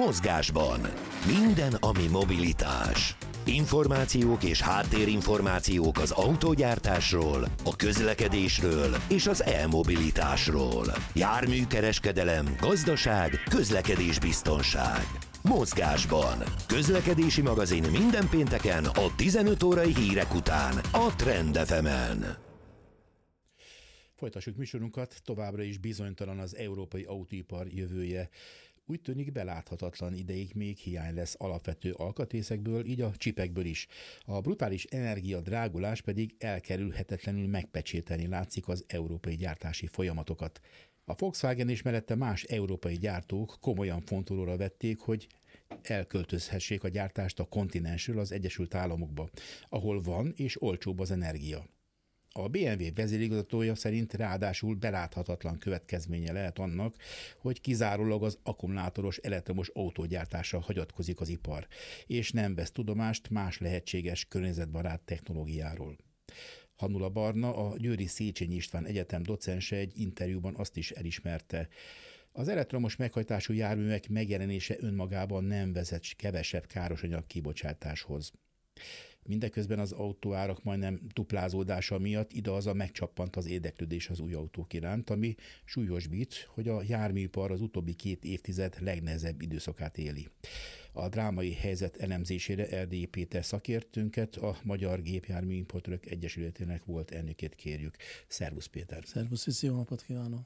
Mozgásban. Minden, ami mobilitás. Információk és háttérinformációk az autógyártásról, a közlekedésről és az e-mobilitásról. Járműkereskedelem, gazdaság, közlekedésbiztonság. Mozgásban. Közlekedési magazin minden pénteken a 15 órai hírek után a Trend FM-en. Folytassuk műsorunkat, továbbra is bizonytalan az európai autóipar jövője. Úgy tűnik, beláthatatlan ideig még hiány lesz alapvető alkatrészekből, így a csipekből is. A brutális energiadrágulás pedig elkerülhetetlenül megpecsételni látszik az európai gyártási folyamatokat. A Volkswagen és mellette más európai gyártók komolyan fontolóra vették, hogy elköltözhessék a gyártást a kontinensről az Egyesült Államokba, ahol van és olcsóbb az energia. A BMW vezérigazgatója szerint ráadásul beláthatatlan következménye lehet annak, hogy kizárólag az akkumulátoros elektromos autógyártásra hagyatkozik az ipar, és nem vesz tudomást más lehetséges környezetbarát technológiáról. Hannula Barna, a Győri Széchenyi István Egyetem docense egy interjúban azt is elismerte, az elektromos meghajtású járművek megjelenése önmagában nem vezet kevesebb károsanyag kibocsátáshoz. Mindeközben az autóárak majdnem duplázódása miatt ide-haza megcsappant az érdeklődés az új autók iránt, ami súlyosbít, hogy a járműipar az utóbbi 2 évtized legnehezebb időszakát éli. A drámai helyzet elemzésére Erdélyi Péter szakértőnket, a Magyar Gépjárműimportőrök Egyesületének volt elnökét kérjük. Szervusz Péter! Szervusz, Viszi, jó napot kívánok!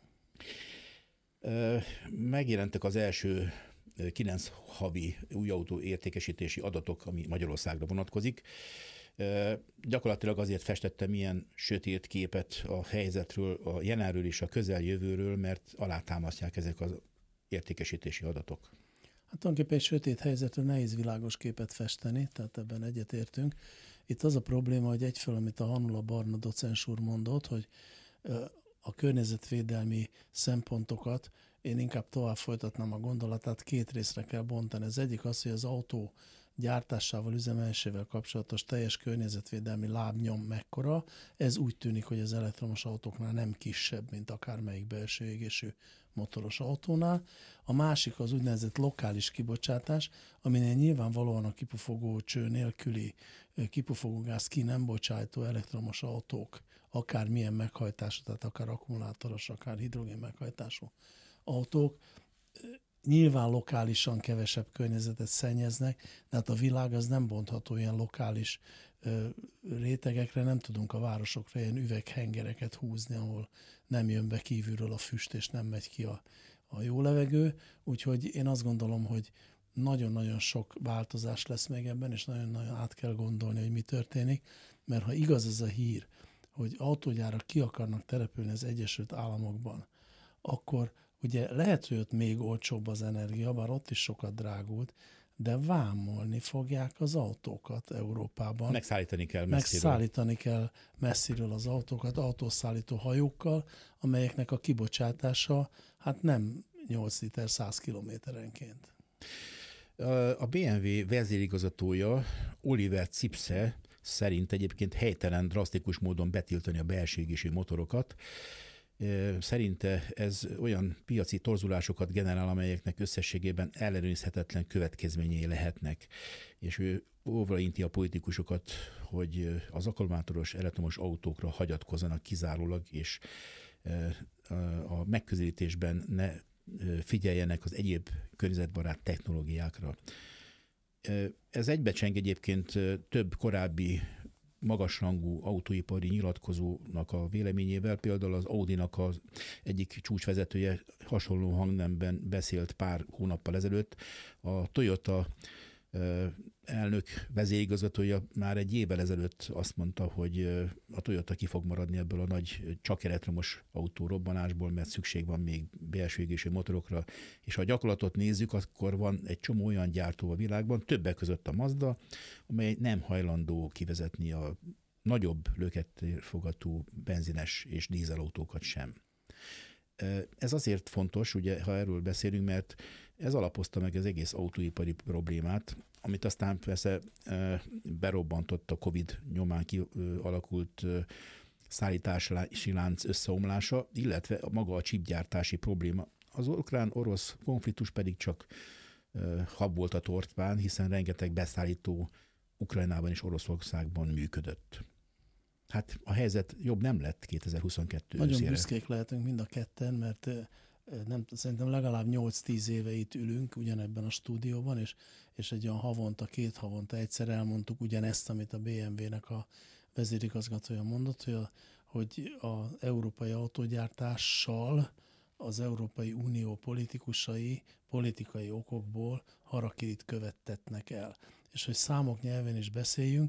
Megjelentek az első 9 havi új autó értékesítési adatok, ami Magyarországra vonatkozik. Gyakorlatilag azért festettem ilyen sötét képet a helyzetről, a jelenről és a közeljövőről, mert alátámasztják ezek az értékesítési adatok. Hát tulajdonképpen egy sötét helyzetről nehéz világos képet festeni, tehát ebben egyetértünk. Itt az a probléma, hogy egyfelől, amit a Hannula Barna docens úr mondott, hogy a környezetvédelmi szempontokat én inkább tovább folytatnám a gondolatát, 2 részre kell bontani. Az egyik az, hogy az autó gyártásával, üzemelésével kapcsolatos teljes környezetvédelmi lábnyom mekkora. Ez úgy tűnik, hogy az elektromos autóknál nem kisebb, mint akármelyik belső égésű motoros autónál. A másik az úgynevezett lokális kibocsátás, aminél nyilvánvalóan a kipufogó cső nélküli kipufogógáz ki nem bocsájtó elektromos autók, akár milyen meghajtású, tehát akár akkumulátoros, akár hidrogén meghajtású autók, nyilván lokálisan kevesebb környezetet szennyeznek, de hát a világ az nem bontható ilyen lokális rétegekre, nem tudunk a városokra ilyen üveghengereket húzni, ahol nem jön be kívülről a füst, és nem megy ki a jó levegő, úgyhogy én azt gondolom, hogy nagyon-nagyon sok változás lesz még ebben, és nagyon-nagyon át kell gondolni, hogy mi történik, mert ha igaz ez a hír, hogy autógyárak ki akarnak települni az Egyesült Államokban, akkor ugye lehet, hogy ott még olcsóbb az energia, bár ott is sokat drágult, de vámolni fogják az autókat Európában. Megszállítani kell messziről az autókat, autószállító hajókkal, amelyeknek a kibocsátása hát nem 8 liter 100 kilométerenként. A BMW vezérigazgatója Oliver Zipse szerint egyébként helytelen, drasztikus módon betiltani a belső égésű motorokat. Szerinte ez olyan piaci torzulásokat generál, amelyeknek összességében ellenőrizhetetlen következményei lehetnek. És ő óvra inti a politikusokat, hogy az akkumulátoros elektromos autókra hagyatkozzanak kizárólag, és a megközelítésben ne figyeljenek az egyéb környezetbarát technológiákra. Ez egybecseng egyébként több korábbi magasrangú autóipari nyilatkozónak a véleményével, például az Audinak az egyik csúcsvezetője hasonló hangnemben beszélt pár hónappal ezelőtt. A Toyota elnök vezérigazgatója már egy évvel ezelőtt azt mondta, hogy a Toyota ki fog maradni ebből a nagy csak elektromos autó robbanásból, mert szükség van még belső égésű motorokra. És ha a gyakorlatot nézzük, akkor van egy csomó olyan gyártó a világban, többek között a Mazda, amely nem hajlandó kivezetni a nagyobb löketérfogatú benzines és dízelautókat sem. Ez azért fontos, ugye, ha erről beszélünk, mert ez alapozta meg az egész autóipari problémát, amit aztán persze berobbantott a Covid nyomán kialakult szállítási lánc összeomlása, illetve maga a csipgyártási probléma. Az ukrán-orosz konfliktus pedig csak hab volt a tortán, hiszen rengeteg beszállító Ukrajnában és Oroszországban működött. Hát a helyzet jobb nem lett 2022 Nagyon őszére. büszkék lehetünk mind a ketten, mert szerintem legalább 8-10 éve itt ülünk ugyanebben a stúdióban, és egy olyan havonta, 2 havonta egyszer elmondtuk ugyanezt, amit a BMW-nek a vezérigazgatója mondott, hogy az európai autógyártással az Európai Unió politikusai politikai okokból harakirit követtetnek el. És hogy számok nyelven is beszéljünk,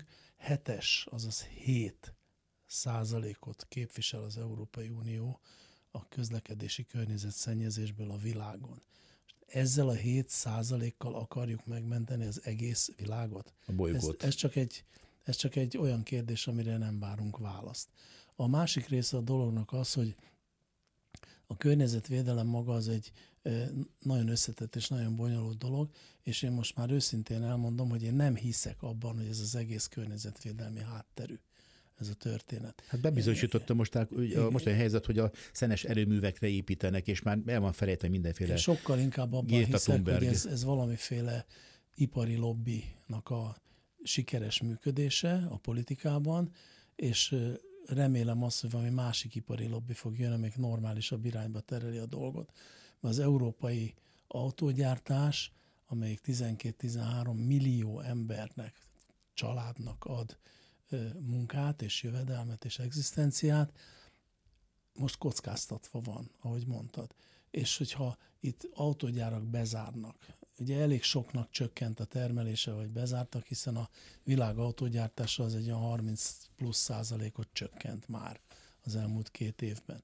7% képvisel az Európai Unió a közlekedési környezetszennyezésből a világon. Ezzel a 7%-kal akarjuk megmenteni az egész világot? A bolygót. Ez csak egy olyan kérdés, amire nem várunk választ. A másik része a dolognak az, hogy a környezetvédelem maga az egy nagyon összetett és nagyon bonyolult dolog, és én most már őszintén elmondom, hogy én nem hiszek abban, hogy ez az egész környezetvédelmi hátterű, ez a történet. Hát bebizonyította most a mostani helyzet, hogy a szenes erőművekre építenek, és már el van felejtve mindenféle. Én sokkal inkább abban hiszek, hogy ez valamiféle ipari lobbynak a sikeres működése a politikában, és remélem azt, hogy valami másik ipari lobby fog jönni, amelyik normálisabb irányba tereli a dolgot. Mert az európai autógyártás, amelyik 12-13 millió embernek, családnak ad munkát és jövedelmet és egzisztenciát, most kockáztatva van, ahogy mondtad. És hogyha itt autógyárak bezárnak, ugye elég soknak csökkent a termelése, vagy bezártak, hiszen a világ autógyártása az egy olyan 30+% csökkent már az elmúlt 2 évben.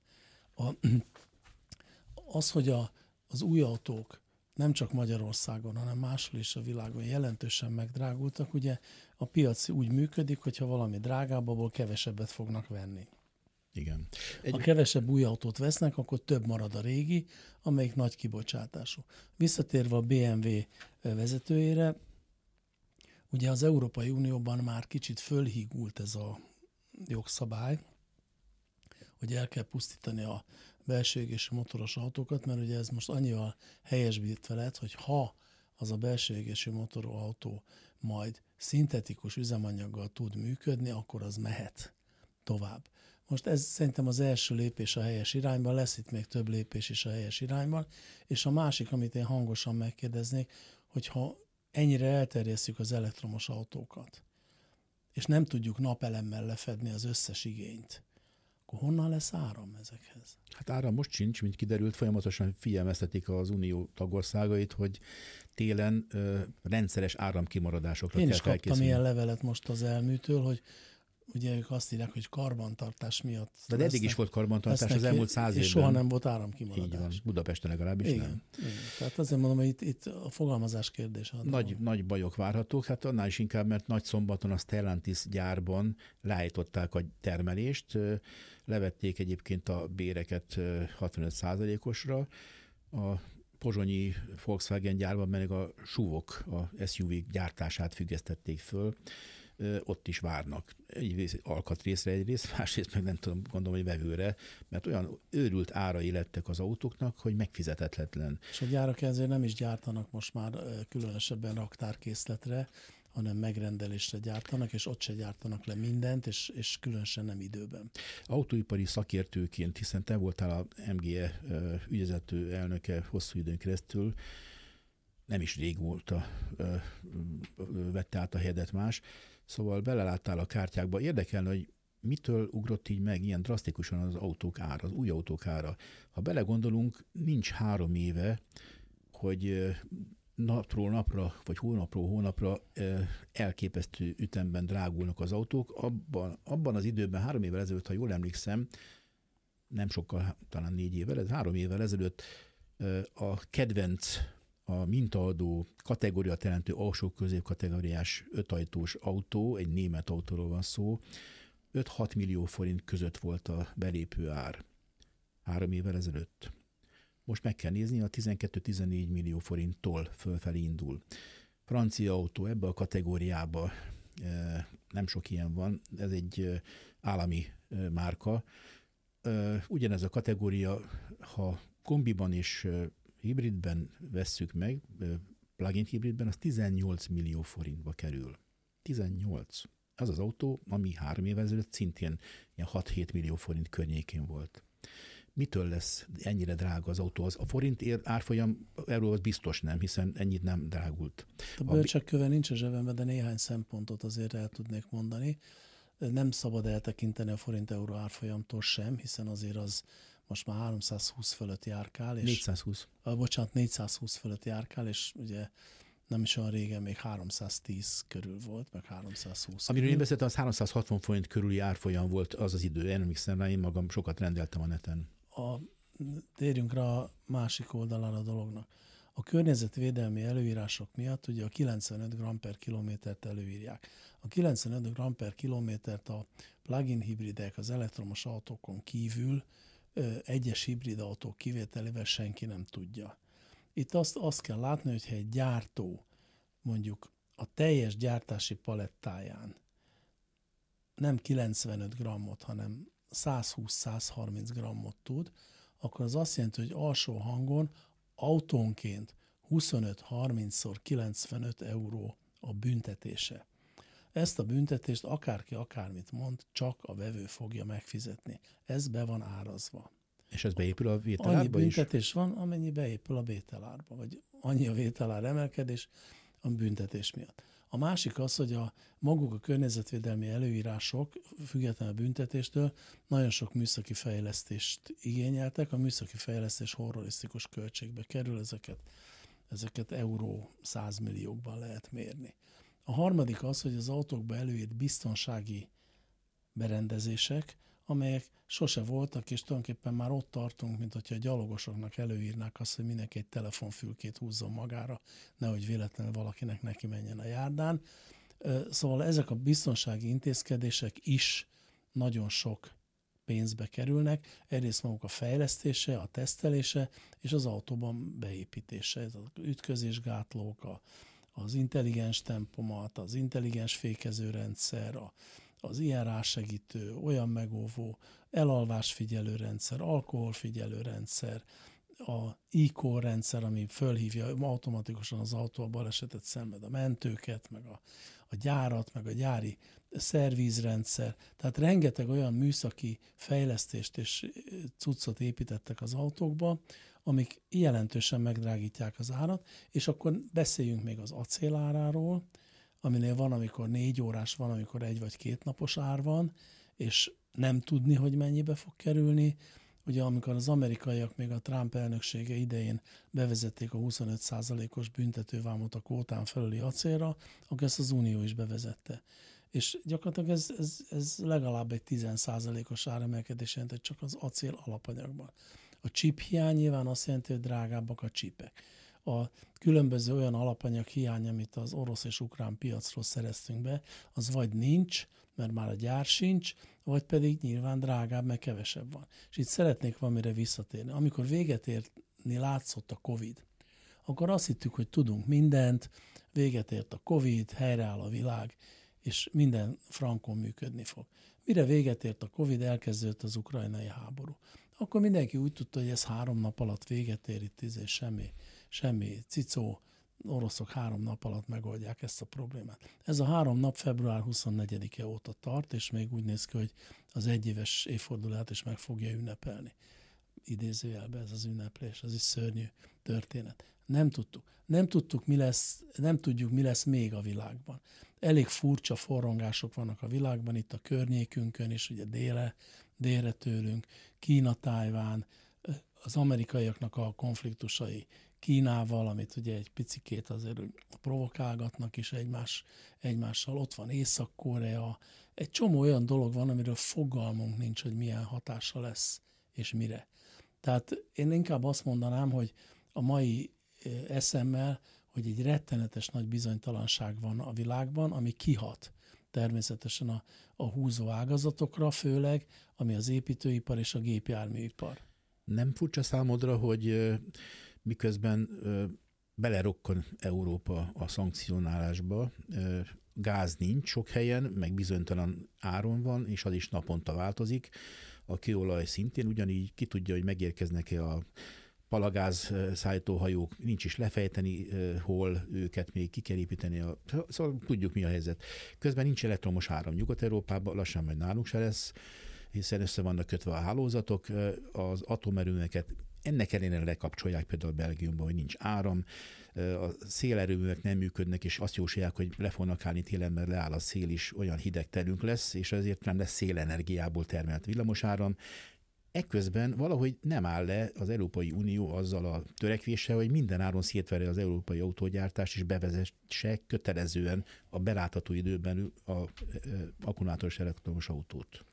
Az, hogy az új autók nem csak Magyarországon, hanem máshol is a világon jelentősen megdrágultak, ugye a piac úgy működik, hogyha valami drágább, abból kevesebbet fognak venni. Igen. Ha kevesebb új autót vesznek, akkor több marad a régi, amelyik nagy kibocsátású. Visszatérve a BMW vezetőjére, ugye az Európai Unióban már kicsit fölhígult ez a jogszabály, hogy el kell pusztítani a belső égésű motoros autókat, mert ugye ez most annyival helyesbítve lett, hogy ha az a belső égésű motorú autó majd szintetikus üzemanyaggal tud működni, akkor az mehet tovább. Most ez szerintem az első lépés a helyes irányban, lesz itt még több lépés is a helyes irányban, és a másik, amit én hangosan megkérdeznék, hogyha ennyire elterjesszük az elektromos autókat, és nem tudjuk napelemmel lefedni az összes igényt, akkor honnan lesz áram ezekhez? Hát áram most sincs, mint kiderült, folyamatosan figyelmeztetik az unió tagországait, hogy télen rendszeres áramkimaradásokra kell felkészülni. Én is kaptam ilyen levelet most az elműtől, hogy ugye ők azt írják, hogy karbantartás miatt. De eddig is volt karbantartás az elmúlt 100 évben. És soha nem volt áramkimaradás. Így van, Budapesten legalábbis igen, nem. Igen. Tehát azért mondom, hogy itt a fogalmazás kérdése. Nagy bajok várhatók, hát annál is inkább, mert Nagyszombaton a Stellantis gyárban leállították a termelést, levették egyébként a béreket 65%-osra, a pozsonyi Volkswagen gyárban meg a SUV-ok, a SUV gyártását függesztették föl, ott is várnak. Egyrészt alkatrészre egyrészt, másrészt meg nem tudom, gondolom, hogy vevőre, mert olyan őrült árai lettek az autóknak, hogy megfizethetetlen. És a gyárak ezért nem is gyártanak most már különösebben raktárkészletre, hanem megrendelésre gyártanak, és ott se gyártanak le mindent, és különösen nem időben. Autóipari szakértőként, hiszen te voltál a MGE ügyvezető elnöke hosszú időn keresztül, nem is régóta vette át a helyedet más, szóval beleláttál a kártyákba. Érdekelne, hogy mitől ugrott így meg ilyen drasztikusan az autók ára, az új autók ára. Ha belegondolunk, nincs 3 éve, hogy napról napra, vagy hónapról hónapra elképesztő ütemben drágulnak az autók. Abban az időben, 3 évvel ezelőtt, ha jól emlékszem, nem sokkal, talán 4 évvel, ez 3 évvel ezelőtt a kedvenc, a mintaadó kategóriát jelentő alsó középkategóriás 5 ajtós autó, egy német autóról van szó, 5-6 millió forint között volt a belépő ár 3 évvel ezelőtt. Most meg kell nézni, a 12-14 millió forinttól fölfelé indul. Francia autó ebbe a kategóriába, nem sok ilyen van, ez egy állami márka. Ugyanez a kategória, ha kombiban és hibridben vesszük meg, plug-in hibridben az 18 millió forintba kerül. 18. Az az autó, ami 3 évvel ezelőtt szintén ilyen 6-7 millió forint környékén volt. Mitől lesz ennyire drága az autó? A forint árfolyam erről az biztos nem, hiszen ennyit nem drágult. A bölcsekköve nincs a zsebemben, de néhány szempontot azért el tudnék mondani. Nem szabad eltekinteni a forint-euró árfolyamtól sem, hiszen azért az most már 320 fölött járkál. És 420. 420 fölött járkál, és ugye nem is olyan régen még 310 körül volt, meg 320. Amiről én beszéltem, az 360 forint körüli árfolyam volt az az idő. Én emlékszem rá, én magam sokat rendeltem a neten. Térjünk rá a másik oldalára a dolognak. A környezetvédelmi előírások miatt ugye a 95 g per kilométert előírják. A 95 g per kilométert a plug-in hibridek, az elektromos autókon kívül egyes hibrid autók kivételével senki nem tudja. Itt azt kell látni, hogyha egy gyártó mondjuk a teljes gyártási palettáján nem 95 grammot, hanem 120-130 grammot tud, akkor az azt jelenti, hogy alsó hangon autónként 25-30-szor 95 euró a büntetése. Ezt a büntetést akárki akármit mond, csak a vevő fogja megfizetni. Ez be van árazva. És ez beépül a vételárba is? Annyi büntetés van, amennyi beépül a vételárba, vagy annyi a vételár emelkedés a büntetés miatt. A másik az, hogy maguk a környezetvédelmi előírások, függetlenül a büntetéstől, nagyon sok műszaki fejlesztést igényeltek. A műszaki fejlesztés horrorisztikus költségbe kerül, ezeket euró 100 milliókban lehet mérni. A harmadik az, hogy az autókba előírt biztonsági berendezések, amelyek sose voltak, és tulajdonképpen már ott tartunk, mint hogyha a gyalogosoknak előírnák azt, hogy mindenki egy telefonfülkét húzzon magára, nehogy véletlenül valakinek neki menjen a járdán. Szóval ezek a biztonsági intézkedések is nagyon sok pénzbe kerülnek. Egyrészt maguk a fejlesztése, a tesztelése, és az autóban beépítése. Ez az ütközésgátlók, az intelligens tempomat, az intelligens fékezőrendszer, az ilyen rásegítő, olyan megóvó, elalvásfigyelő rendszer, alkoholfigyelő rendszer, a e-call rendszer, ami fölhívja automatikusan az autó a balesetet szenved, a mentőket, meg a gyárat, meg a gyári szervízrendszer. Tehát rengeteg olyan műszaki fejlesztést és cuccot építettek az autókba, amik jelentősen megdrágítják az árat, és akkor beszéljünk még az acéláráról, aminél van, amikor 4 órás, van, amikor 1 vagy 2 napos ár van, és nem tudni, hogy mennyibe fog kerülni. Ugye amikor az amerikaiak még a Trump elnöksége idején bevezették a 25%-os büntetővámot a kvótán felüli acélra, akkor ezt az Unió is bevezette. És gyakorlatilag ez legalább egy 10%-os áremelkedés jelent csak az acél alapanyagban. A chip hiány nyilván azt jelenti, hogy drágábbak a chipek. A különböző olyan alapanyag hiány, amit az orosz és ukrán piacról szereztünk be, az vagy nincs, mert már a gyár sincs, vagy pedig nyilván drágább, mert kevesebb van. És itt szeretnék valamire visszatérni. Amikor véget érni látszott a Covid, akkor azt hittük, hogy tudunk mindent, véget ért a Covid, helyreáll a világ, és minden frankon működni fog. Mire véget ért a Covid, elkezdődött az ukrajnai háború. Akkor mindenki úgy tudta, hogy ez 3 nap alatt véget ér, itt semmi cicó, oroszok 3 nap alatt megoldják ezt a problémát. Ez a 3 nap február 24-e óta tart, és még úgy néz ki, hogy az 1 éves évfordulát is meg fogja ünnepelni. Idézőjelben ez az ünneplés, ez is szörnyű történet. Nem tudtuk, nem tudjuk, mi lesz még a világban. Elég furcsa forrongások vannak a világban, itt a környékünkön is, ugye délre tőlünk, Kína, Tájván, az amerikaiaknak a konfliktusai Kínával, amit ugye egy picikét azért provokálgatnak is egymással. Ott van Észak-Korea. Egy csomó olyan dolog van, amiről fogalmunk nincs, hogy milyen hatása lesz, és mire. Tehát én inkább azt mondanám, hogy a mai eszemmel, hogy egy rettenetes nagy bizonytalanság van a világban, ami kihat természetesen a húzó ágazatokra, főleg, ami az építőipar és a gépjárműipar. Nem furcsa számodra, hogy miközben belerokkan Európa a szankcionálásba, gáz nincs sok helyen, meg bizonytalan áron van, és az is naponta változik. A kőolaj szintén ugyanígy, ki tudja, hogy megérkeznek-e a palagáz szállítóhajók, nincs is lefejteni, hol őket még ki kell építeni. Szóval tudjuk, mi a helyzet. Közben nincs elektromos áram Nyugat-Európában, lassan majd nálunk se lesz, hiszen össze vannak kötve a hálózatok, az atomerőműveket ennek ellenére lekapcsolják például Belgiumban, hogy nincs áram, a szélerőművek nem működnek, és azt jósolják, hogy le fognak állni télen, mert leáll a szél is, olyan hideg terünk lesz, és ezért nem lesz szélenergiából termelt villamosáram. Ekközben valahogy nem áll le az Európai Unió azzal a törekvéssel, hogy minden áron szétverje az európai autógyártást, és bevezesse kötelezően a belátható időben a akkumulátoros elektromos autót.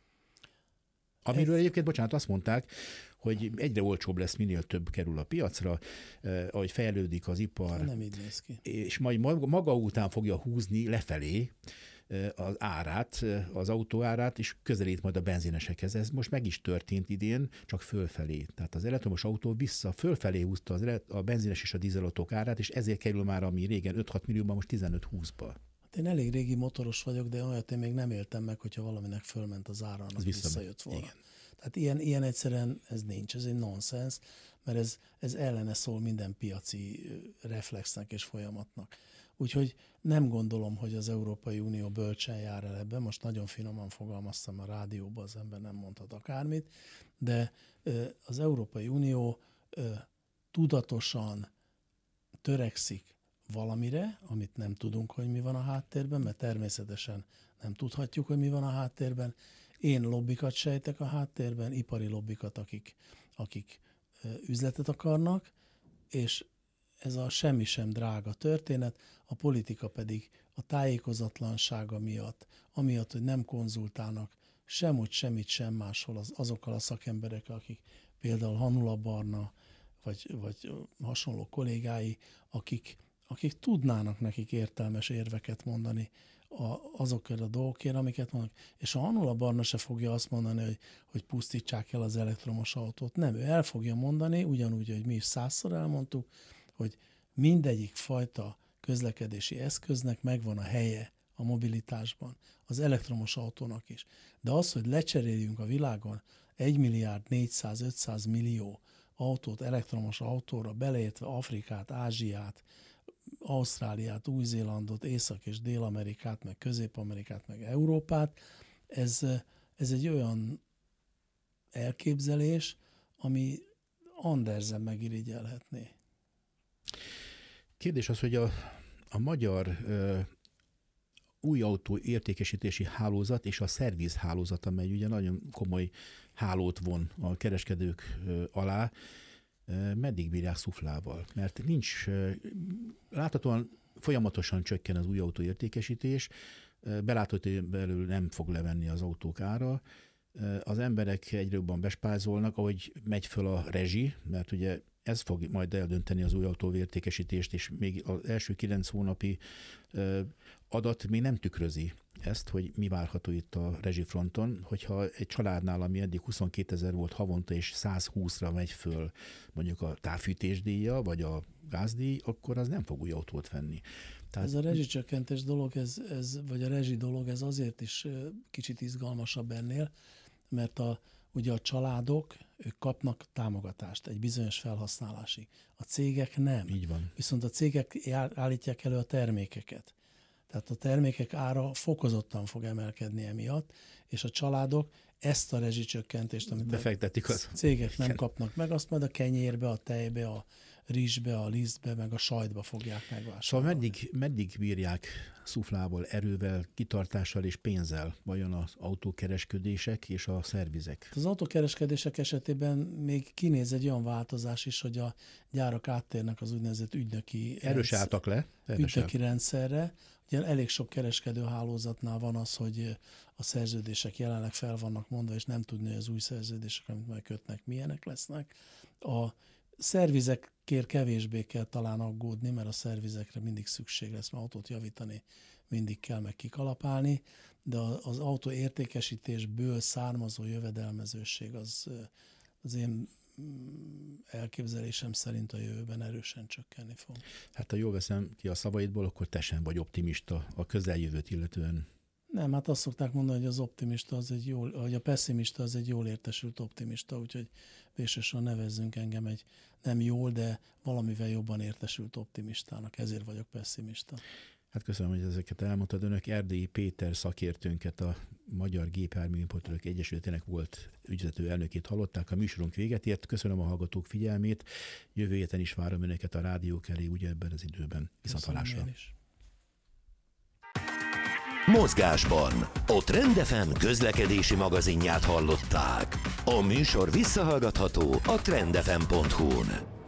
Amiről egyébként, bocsánat, azt mondták, hogy egyre olcsóbb lesz, minél több kerül a piacra, ahogy fejlődik az ipar. Nem így néz ki. És majd maga után fogja húzni lefelé az árát, az autó árát, és közelít majd a benzinesekhez. Ez most meg is történt idén, csak fölfelé. Tehát az elektromos autó fölfelé húzta a benzines és a dízelautók árát, és ezért kerül már, ami régen 5-6 millióban, most 15-20-ba. Én elég régi motoros vagyok, de olyat én még nem éltem meg, hogyha valaminek fölment az ára, annak visszajött volna. Igen. Tehát ilyen egyszerűen ez nincs, ez egy nonsens, mert ez ellene szól minden piaci reflexnek és folyamatnak. Úgyhogy nem gondolom, hogy az Európai Unió bölcsen jár el ebben, most nagyon finoman fogalmaztam a rádióban, az ember nem mondhat akármit, de az Európai Unió tudatosan törekszik valamire, amit nem tudunk, hogy mi van a háttérben, mert természetesen nem tudhatjuk, hogy mi van a háttérben. Én lobbikat sejtek a háttérben, ipari lobbikat, akik üzletet akarnak, és ez a semmi sem drága történet, a politika pedig a tájékozatlansága miatt, amiatt, hogy nem konzultálnak semhogy semmit sem máshol azokkal a szakemberekkel, akik például Hanula Barna, vagy hasonló kollégái, akik tudnának nekik értelmes érveket mondani azokért a dolgokért, amiket mondanak. És a Hanula Barna se fogja azt mondani, hogy pusztítsák el az elektromos autót. Nem, ő el fogja mondani, ugyanúgy, hogy mi is 100-szor elmondtuk, hogy mindegyik fajta közlekedési eszköznek megvan a helye a mobilitásban, az elektromos autónak is. De az, hogy lecseréljünk a világon 1.400.500 millió autót elektromos autóra, beleértve Afrikát, Ázsiát, Ausztráliát, Új-Zélandot, Észak- és Dél-Amerikát, meg Közép-Amerikát, meg Európát, ez egy olyan elképzelés, ami Andersen megirigyelhetné. Kérdés az, hogy a magyar új autó értékesítési hálózat és a szervizhálózat, amely ugye nagyon komoly hálót von a kereskedők alá, meddig bírják szuflával? Mert nincs, láthatóan folyamatosan csökken az új autó értékesítés, belátható belül nem fog levenni az autók ára, az emberek egyre jobban bespázolnak, ahogy megy föl a rezsi, mert ugye ez fog majd eldönteni az új autó értékesítést, és még az első 9 hónapi adat még nem tükrözi ezt, hogy mi várható itt a rezsifronton, hogyha egy családnál, ami eddig 22 000 volt havonta, és 120-ra megy föl mondjuk a távfűtésdíja, vagy a gázdíj, akkor az nem fog új autót venni. Tehát ez a rezsicsökkentés dolog, vagy a rezsi dolog, ez azért is kicsit izgalmasabb ennél, mert ugye a családok, ők kapnak támogatást egy bizonyos felhasználásig. A cégek nem. Így van. Viszont a cégek állítják elő a termékeket. Tehát a termékek ára fokozottan fog emelkedni emiatt, és a családok ezt a rezsicsökkentést, amit befektetik a cégek nem kapnak meg, azt majd a kenyérbe, a tejbe, a rizsbe, a lisztbe, meg a sajtba fogják megvásárolni. Szóval meddig bírják szuflával, erővel, kitartással és pénzzel vajon az autókereskedések és a szervizek? Az autókereskedések esetében még kinéz egy olyan is, hogy a gyárak áttérnek az úgynevezett ügynöki rendszerre. Ugye elég sok kereskedő hálózatnál van az, hogy a szerződések jelenleg fel vannak mondva, és nem tudni, hogy az új szerződések, amit majd kötnek, milyenek lesznek. A szervizekért kevésbé kell talán aggódni, mert a szervizekre mindig szükség lesz, mert autót javítani mindig kell meg kikalapálni, de az autó értékesítésből származó jövedelmezőség az én elképzelésem szerint a jövőben erősen csökkenni fog. Hát ha jól veszem ki a szavaidból, akkor te sem vagy optimista a közeljövőt illetően. Nem, hát azt szokták mondani, hogy az optimista az egy jól, vagy a pessimista az egy jól értesült optimista, úgyhogy végsősorban nevezzünk engem egy nem jól, de valamivel jobban értesült optimistának, ezért vagyok pessimista. Hát köszönöm, hogy ezeket elmondtad. Önök Erdélyi Péter szakértőnket, a Magyar Gépjárműimportőrök Egyesületének volt ügyvezető elnökét hallották. A műsorunk véget ért. Köszönöm a hallgatók figyelmét. Jövő héten is várom önöket a rádiók elé, ugye ebben az időben. Viszonthallásra. Mozgásban a Trend FM közlekedési magazinját hallották. A műsor visszahallgatható a trendfm.hu-n.